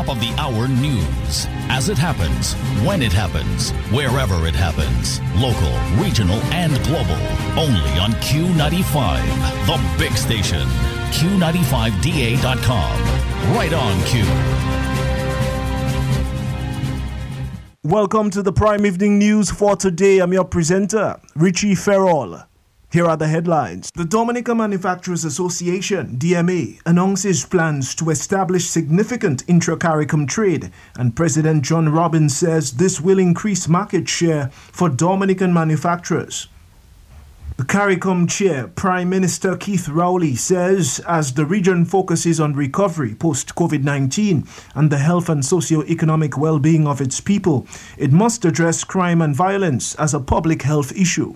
top of the hour news. As it happens, when it happens, wherever it happens. Local, regional, and global. Only on Q95, the big station. Q95DA.com. Right on Q. Welcome to the Prime Evening News for today. I'm your presenter, Richie Ferrell. Here are the headlines. The Dominica Manufacturers Association, DMA, announces plans to establish significant intra-CARICOM trade, and President John Robbins says this will increase market share for Dominican manufacturers. The CARICOM chair, Prime Minister Keith Rowley, says as the region focuses on recovery post-COVID-19 and the health and socio-economic well-being of its people, it must address crime and violence as a public health issue.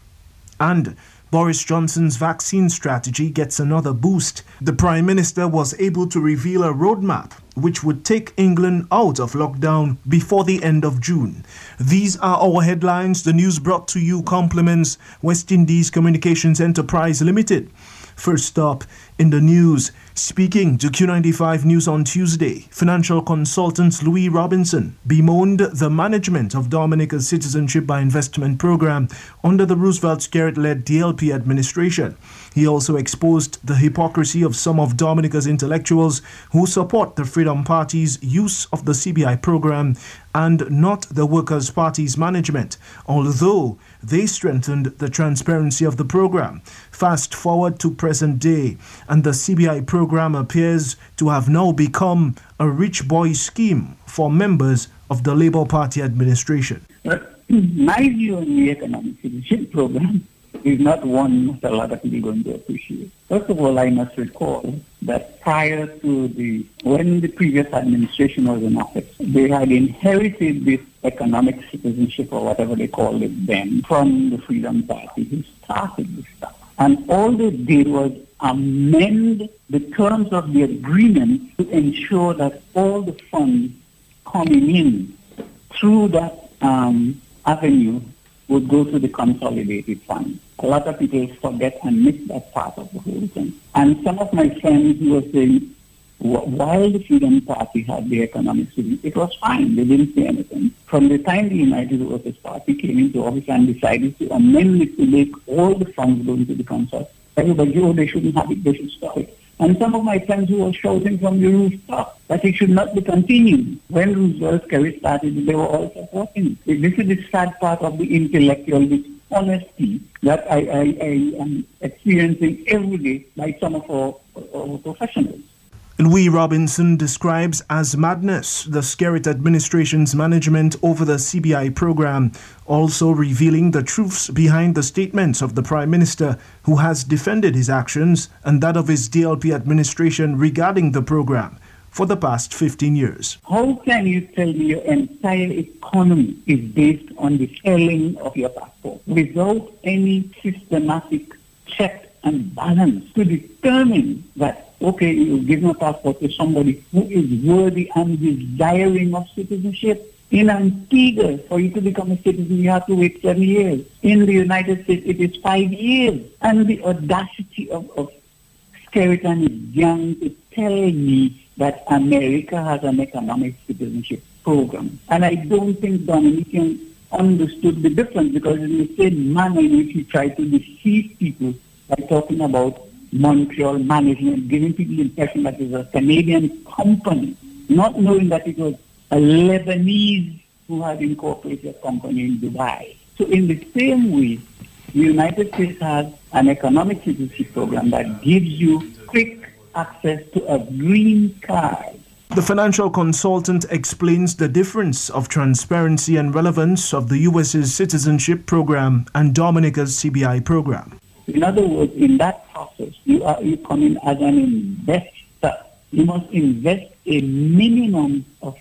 And Boris Johnson's vaccine strategy gets another boost. The Prime Minister was able to reveal a roadmap which would take England out of lockdown before the end of June. These are our headlines. The news brought to you compliments West Indies Communications Enterprise Limited. First up in the news, speaking to Q95 News on Tuesday, financial consultant Louis Robinson bemoaned the management of Dominica's Citizenship by Investment program under the Roosevelt Skerrit-led DLP administration. He also exposed the hypocrisy of some of Dominica's intellectuals who support the Freedom Party's use of the CBI program and not the Workers' Party's management, although they strengthened the transparency of the program. Fast forward to present day, and the CBI program appears to have now become a rich boy scheme for members of the Labour Party administration. My view on the economic citizenship program is not one that a lot of people are going to appreciate. First of all, I must recall that prior to when the previous administration was in office, they had inherited this economic citizenship or whatever they called it then from the Freedom Party who started this stuff. And all they did was amend the terms of the agreement to ensure that all the funds coming in through that avenue would go to the consolidated fund. A lot of people forget and miss that part of the whole thing. And some of my friends were saying, while the Freedom Party had the economic citizenship, it was fine. They didn't say anything. From the time the United Workers' Party came into office and decided to amend it to make all the funds go into the consol, everybody, they shouldn't have it, they should stop it. And some of my friends who were shouting from the rooftop that it should not be continued. When Roosevelt Skerrit started, they were all supporting it. This is the sad part of the intellectual dishonesty that I am experiencing every day by some of our professionals. Louis Robinson describes as madness the Skerrit administration's management over the CBI program, also revealing the truths behind the statements of the Prime Minister, who has defended his actions and that of his DLP administration regarding the program for the past 15 years. How can you tell me your entire economy is based on the selling of your passport without any systematic check and balance to determine that, okay, you give a passport to somebody who is worthy and desiring of citizenship? In Antigua, for you to become a citizen, you have to wait 7 years. In the United States, it is 5 years. And the audacity of Skerrit and his gang to tell me that America has an economic citizenship program. And I don't think Dominican understood the difference, because in the same manner in which he tried to deceive people by talking about Montreal management, giving people the impression that it was a Canadian company, not knowing that it was a Lebanese who had incorporated a company in Dubai. So in the same way, the United States has an economic citizenship program that gives you quick access to a green card. The financial consultant explains the difference of transparency and relevance of the U.S.'s citizenship program and Dominica's CBI program. In other words, in that process, you come in as an investor. You must invest a minimum of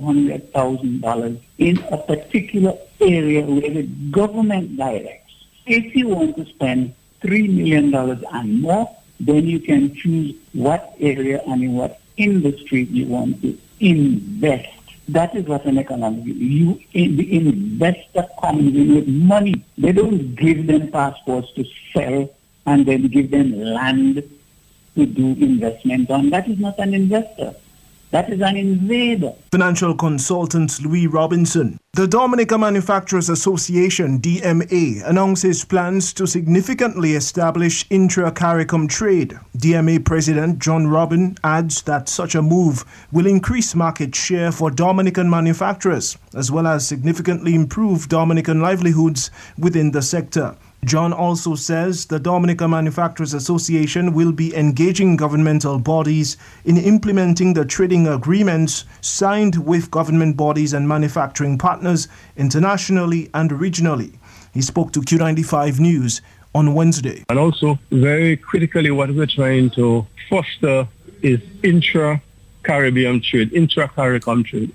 $500,000 in a particular area where the government directs. If you want to spend $3 million and more, then you can choose what area and in what industry you want to invest. That is what an economic is. The investor comes in with money. They don't give them passports to sell and then give them land to do investment on. That is not an investor. That is an invader. Financial consultant Louis Robinson. The Dominica Manufacturers Association, DMA, announces plans to significantly establish intra-CARICOM trade. DMA President John Robin adds that such a move will increase market share for Dominican manufacturers, as well as significantly improve Dominican livelihoods within the sector. John also says the Dominica Manufacturers Association will be engaging governmental bodies in implementing the trading agreements signed with government bodies and manufacturing partners internationally and regionally. He spoke to Q95 News on Wednesday. And also, very critically, what we're trying to foster is intra-Caribbean trade, intra-CARICOM trade,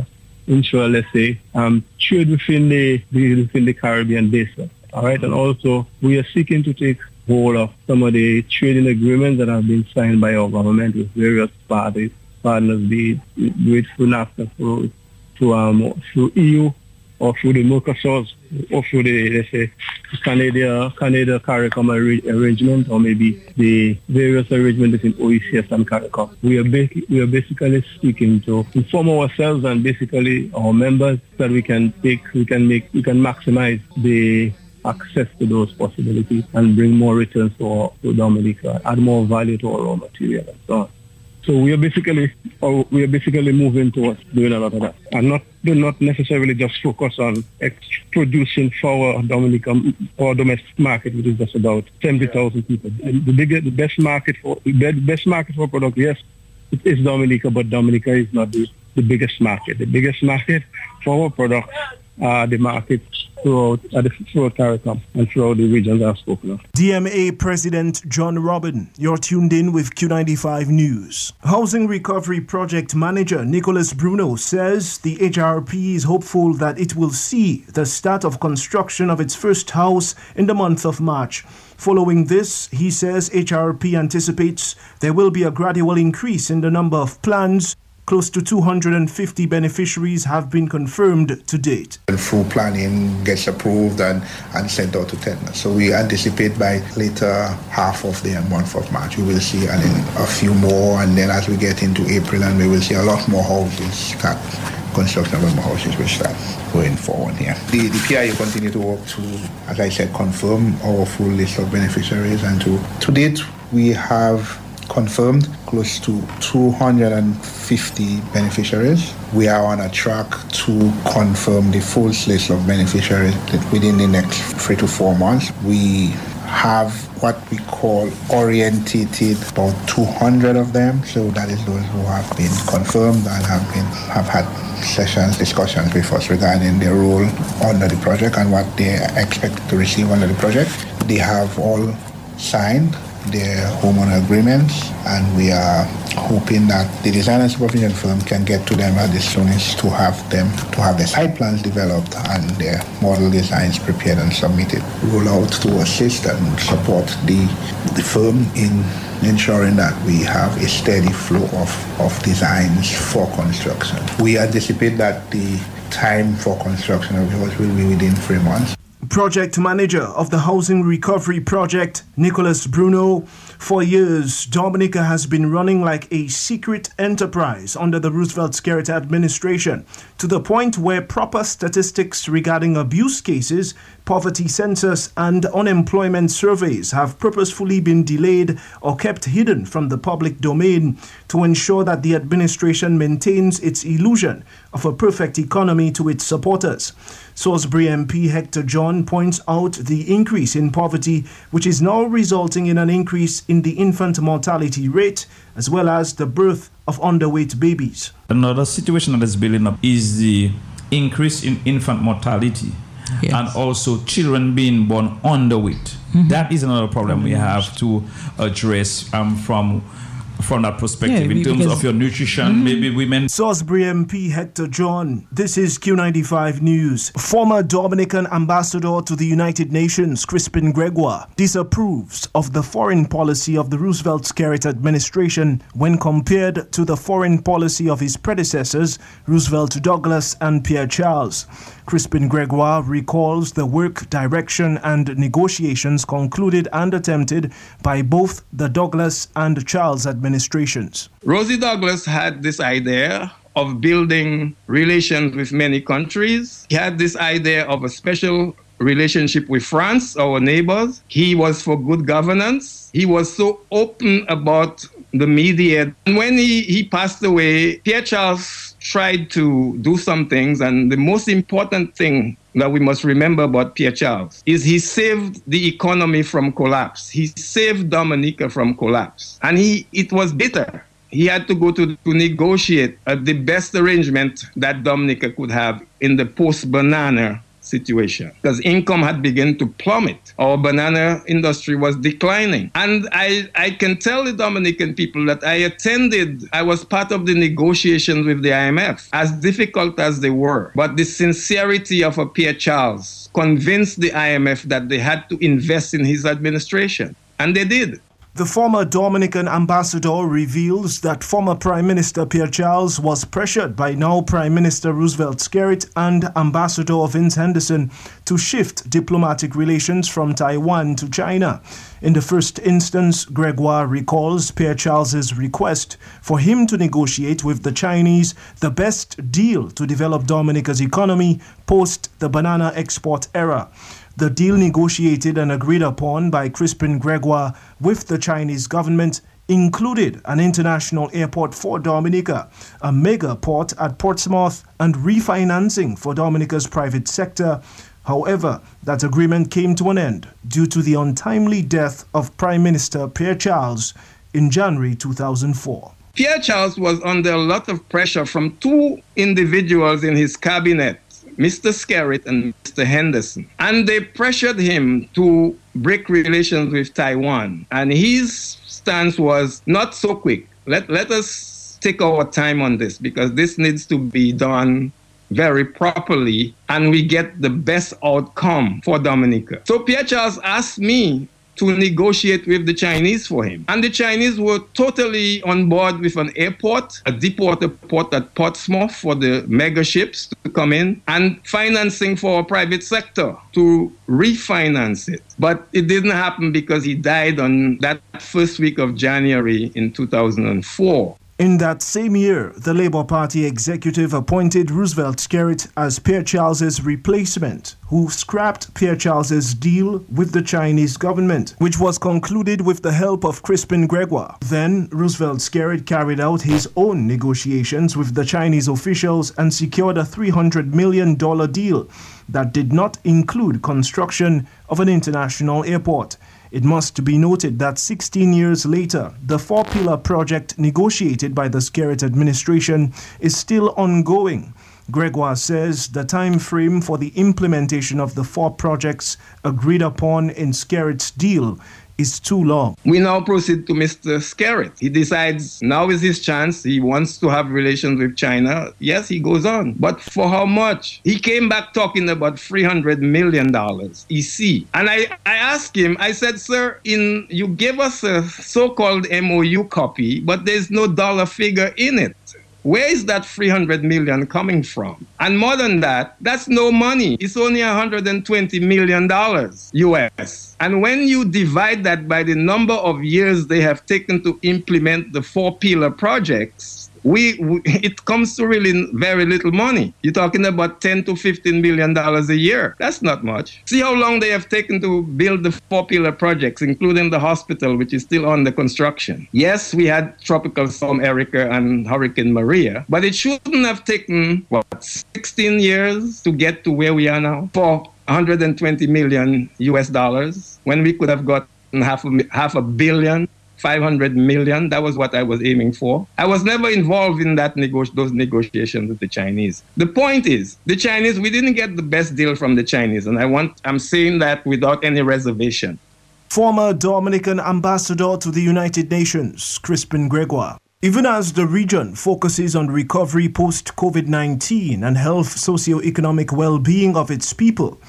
let's say, trade within the Caribbean basin. All right, and also we are seeking to take hold of some of the trading agreements that have been signed by our government with various partners, be it through NAFTA, through EU, or through the Mercosur, or through the, let's say, Canada CARICOM arrangement, or maybe the various arrangements between OECS and CARICOM. We are basically seeking to inform ourselves and basically our members that we can maximize the access to those possibilities and bring more returns to Dominica, add more value to our raw material and so on. So we are basically moving towards doing a lot of that, and not necessarily just focus on producing for our domestic market, which is just about 70,000 people. The best market for product, yes, it is Dominica, but Dominica is not the biggest market. The biggest market for our products are the markets throughout CARICOM and throughout the regions I've spoken of. DMA President John Robin, you're tuned in with Q95 News. Housing Recovery Project Manager Nicholas Bruno says the HRP is hopeful that it will see the start of construction of its first house in the month of March. Following this, he says HRP anticipates there will be a gradual increase in the number of plans. Close to 250 beneficiaries have been confirmed to date. The full planning gets approved and sent out to tender. So we anticipate by later half of the month of March, we will see a few more, and then as we get into April, and we will see a lot more houses construction of more houses will start going forward here. The PIA continue to work to, as I said, confirm our full list of beneficiaries, and to date we have confirmed close to 250 beneficiaries. We are on a track to confirm the full list of beneficiaries within the next 3 to 4 months. We have what we call orientated about 200 of them. So that is those who have been confirmed and have had discussions with us regarding their role under the project and what they expect to receive under the project. They have all signed their homeowner agreements, and we are hoping that the design and supervision firm can get to them at the soonest to have their site plans developed and their model designs prepared and submitted. Roll out to assist and support the firm in ensuring that we have a steady flow of designs for construction. We anticipate that the time for construction of the house will be within 3 months. Project Manager of the Housing Recovery Project, Nicholas Bruno. For years, Dominica has been running like a secret enterprise under the Roosevelt Skerrit administration, to the point where proper statistics regarding abuse cases, poverty census, and unemployment surveys have purposefully been delayed or kept hidden from the public domain to ensure that the administration maintains its illusion of a perfect economy to its supporters. Salisbury MP Hector John points out the increase in poverty, which is now resulting in an increase in the infant mortality rate, as well as the birth of underweight babies. Another situation that is building up is the increase in infant mortality, yes, and also children being born underweight. Mm-hmm. That is another problem we have to address from that perspective, in terms of your nutrition, maybe women. Salisbury MP Hector John, this is Q95 News. Former Dominican ambassador to the United Nations, Crispin Gregoire, disapproves of the foreign policy of the Roosevelt Skerrit administration when compared to the foreign policy of his predecessors, Roosevelt Douglas and Pierre Charles. Crispin Gregoire recalls the work, direction, and negotiations concluded and attempted by both the Douglas and Charles administrations administrations. Rosie Douglas had this idea of building relations with many countries. He had this idea of a special relationship with France, our neighbors. He was for good governance. He was so open about the media. And when he passed away, Pierre Charles tried to do some things, and the most important thing that we must remember about Pierre Charles is he saved the economy from collapse. He saved Dominica from collapse. And it was bitter. He had to go to negotiate the best arrangement that Dominica could have in the post-banana situation, because income had begun to plummet. Our banana industry was declining. And I can tell the Dominican people that I was part of the negotiations with the IMF, as difficult as they were. But the sincerity of a Pierre Charles convinced the IMF that they had to invest in his administration. And they did. The former Dominican ambassador reveals that former Prime Minister Pierre Charles was pressured by now Prime Minister Roosevelt Skerrit and Ambassador Vince Henderson to shift diplomatic relations from Taiwan to China. In the first instance, Gregoire recalls Pierre Charles's request for him to negotiate with the Chinese the best deal to develop Dominica's economy post the banana export era. The deal negotiated and agreed upon by Crispin Gregoire with the Chinese government included an international airport for Dominica, a mega port at Portsmouth, and refinancing for Dominica's private sector. However, that agreement came to an end due to the untimely death of Prime Minister Pierre Charles in January 2004. Pierre Charles was under a lot of pressure from two individuals in his cabinet, Mr. Skerrit and Mr. Henderson. And they pressured him to break relations with Taiwan. And his stance was not so quick. Let us take our time on this, because this needs to be done very properly and we get the best outcome for Dominica. So Pierre Charles asked me to negotiate with the Chinese for him. And the Chinese were totally on board with an airport, a deep water port at Portsmouth for the mega ships to come in, and financing for our private sector to refinance it. But it didn't happen because he died on that first week of January in 2004. In that same year, the Labour Party executive appointed Roosevelt Skerrit as Pierre Charles's replacement, who scrapped Pierre Charles's deal with the Chinese government, which was concluded with the help of Crispin Gregoire. Then, Roosevelt Skerrit carried out his own negotiations with the Chinese officials and secured a $300 million deal that did not include construction of an international airport. It must be noted that 16 years later, the four-pillar project negotiated by the Skerrit administration is still ongoing. Gregoire says the time frame for the implementation of the four projects agreed upon in Skerrit's deal is too long. We now proceed to Mr. Skerrit. He decides now is his chance. He wants to have relations with China. Yes, he goes on. But for how much? He came back talking about $300 million EC. And I asked him, I said, sir, you gave us a so-called MOU copy, but there's no dollar figure in it. Where is that $300 million coming from? And more than that, that's no money. It's only $120 million US. And when you divide that by the number of years they have taken to implement the four-pillar projects, it comes to really very little money. You're talking about $10 to $15 million a year. That's not much. See how long they have taken to build the four-pillar projects, including the hospital, which is still under construction. Yes, we had Tropical Storm Erica and Hurricane Maria, but it shouldn't have taken, 16 years to get to where we are now for $120 million US dollars, when we could have gotten half a billion. 500 million. That was what I was aiming for. I was never involved in those negotiations with the Chinese. The point is, the Chinese, we didn't get the best deal from the Chinese, and I'm saying that without any reservation. Former Dominican ambassador to the United Nations, Crispin Gregoire. Even as the region focuses on recovery post-COVID-19 and health socio-economic well-being of its people,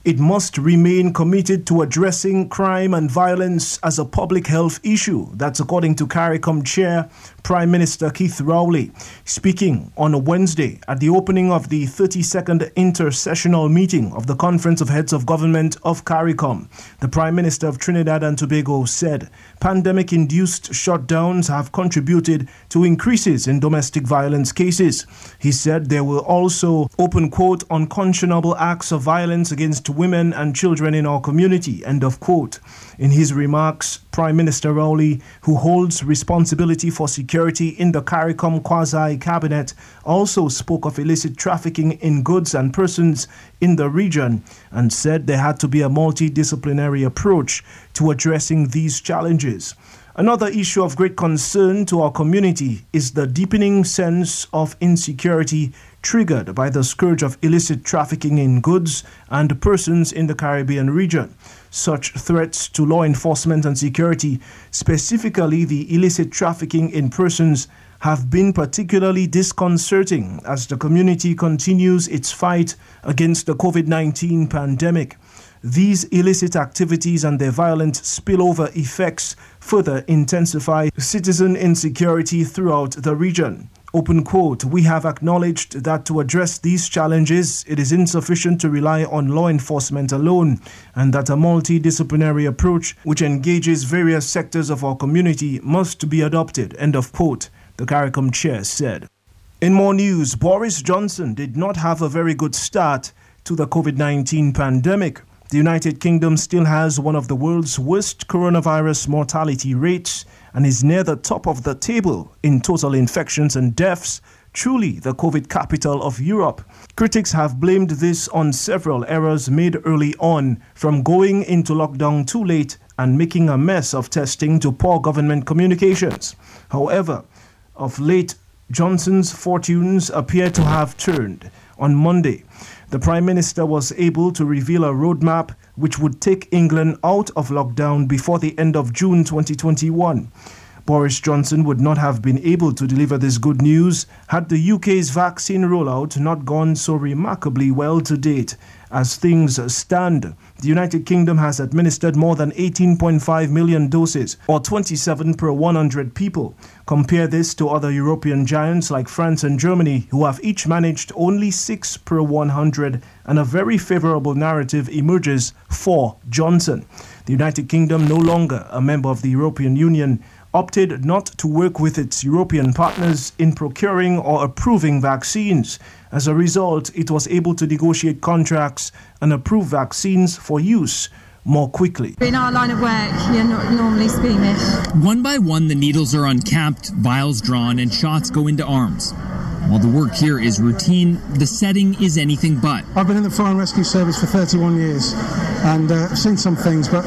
it must remain committed to addressing crime and violence as a public health issue. That's according to CARICOM Chair, Prime Minister Keith Rowley, speaking on a Wednesday at the opening of the 32nd intersessional meeting of the Conference of Heads of Government of CARICOM. The Prime Minister of Trinidad and Tobago said pandemic-induced shutdowns have contributed to increases in domestic violence cases. He said there were also, open quote, unconscionable acts of violence against women and children in our community, end of quote. In his remarks, Prime Minister Rowley, who holds responsibility for security in the CARICOM quasi-cabinet, also spoke of illicit trafficking in goods and persons in the region and said there had to be a multidisciplinary approach to addressing these challenges. Another issue of great concern to our community is the deepening sense of insecurity triggered by the scourge of illicit trafficking in goods and persons in the Caribbean region. Such threats to law enforcement and security, specifically the illicit trafficking in persons, have been particularly disconcerting as the community continues its fight against the COVID-19 pandemic. These illicit activities and their violent spillover effects further intensify citizen insecurity throughout the region. Open quote, we have acknowledged that to address these challenges, it is insufficient to rely on law enforcement alone, and that a multidisciplinary approach which engages various sectors of our community must be adopted, end of quote, the CARICOM chair said. In more news, Boris Johnson did not have a very good start to the COVID-19 pandemic. The United Kingdom still has one of the world's worst coronavirus mortality rates and is near the top of the table in total infections and deaths, truly the COVID capital of Europe. Critics have blamed this on several errors made early on, from going into lockdown too late and making a mess of testing to poor government communications. However, of late, Johnson's fortunes appear to have turned. On Monday, the Prime Minister was able to reveal a roadmap which would take England out of lockdown before the end of June 2021. Boris Johnson would not have been able to deliver this good news had the UK's vaccine rollout not gone so remarkably well to date. As things stand, the United Kingdom has administered more than 18.5 million doses, or 27 per 100 people. Compare this to other European giants like France and Germany, who have each managed only 6 per 100, and a very favorable narrative emerges for Johnson. The United Kingdom, no longer a member of the European Union, opted not to work with its European partners in procuring or approving vaccines. As a result, it was able to negotiate contracts and approve vaccines for use more quickly. In our line of work, you're not normally squeamish. One by one, the needles are uncapped, vials drawn, and shots go into arms. While the work here is routine, the setting is anything but. I've been in the Fire and Rescue Service for 31 years and I've seen some things, but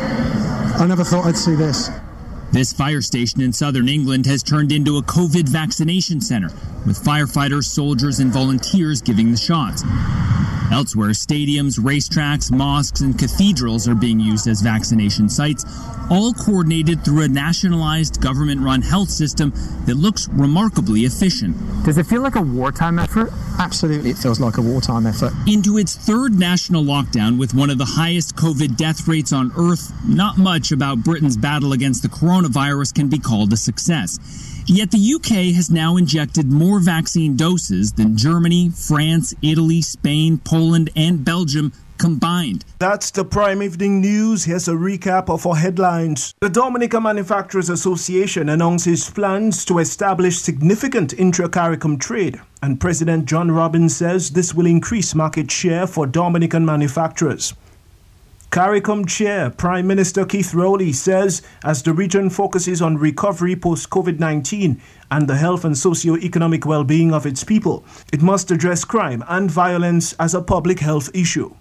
I never thought I'd see this. This fire station in southern England has turned into a COVID vaccination center, with firefighters, soldiers, and volunteers giving the shots. Elsewhere, stadiums, racetracks, mosques, and cathedrals are being used as vaccination sites, all coordinated through a nationalized government-run health system that looks remarkably efficient. Does it feel like a wartime effort? Absolutely, it feels like a wartime effort. Into its third national lockdown with one of the highest COVID death rates on Earth, not much about Britain's battle against the coronavirus can be called a success. Yet the UK has now injected more vaccine doses than Germany, France, Italy, Spain, Poland, and Belgium combined. That's the Prime Evening News. Here's a recap of our headlines. The Dominica Manufacturers Association announces plans to establish significant intra-CARICOM trade, and President John Robbins says this will increase market share for Dominican manufacturers. CARICOM Chair, Prime Minister Keith Rowley says as the region focuses on recovery post-COVID-19 and the health and socio-economic well-being of its people, it must address crime and violence as a public health issue.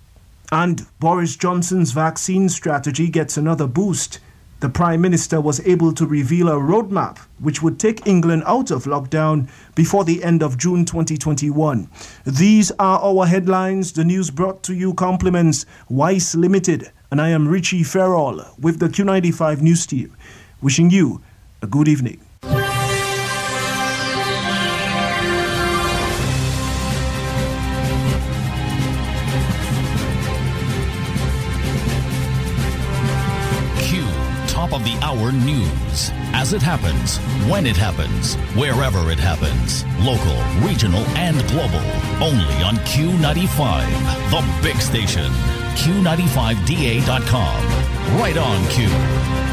And Boris Johnson's vaccine strategy gets another boost. The Prime Minister was able to reveal a roadmap which would take England out of lockdown before the end of June 2021. These are our headlines. The news brought to you compliments Weiss Limited, and I am Richie Ferrell with the Q95 News team, wishing you a good evening. top of the hour news. As it happens, when it happens, wherever it happens. Local, regional, and global. Only on Q95, the big station. Q95DA.com. Right on Q.